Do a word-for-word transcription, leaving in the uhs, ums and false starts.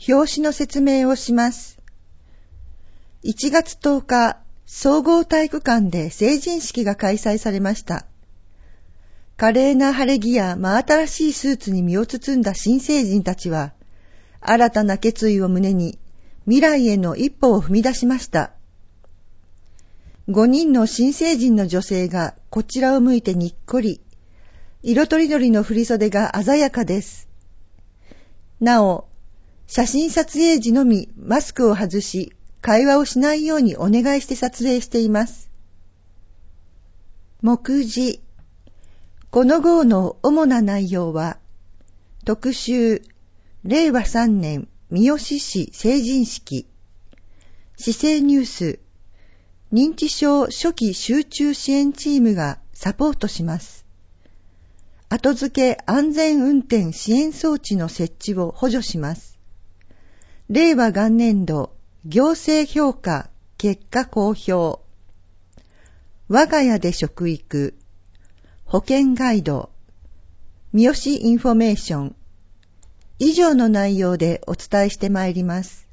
表紙の説明をします。いちがつとおか、総合体育館で成人式が開催されました。華麗な晴れ着や真新しいスーツに身を包んだ新成人たちは、新たな決意を胸に未来への一歩を踏み出しました。ごにんの新成人の女性がこちらを向いてにっこり、色とりどりの振袖が鮮やかです。なお、写真撮影時のみマスクを外し、会話をしないようにお願いして撮影しています。目次。この号の主な内容は、特集、れいわさんねん三好市成人式、市政ニュース、認知症初期集中支援チームがサポートします。後付け安全運転支援装置の設置を補助します。れいわ元年度行政評価結果公表。我が家で食育。保険ガイド。三好インフォメーション。以上の内容でお伝えしてまいります。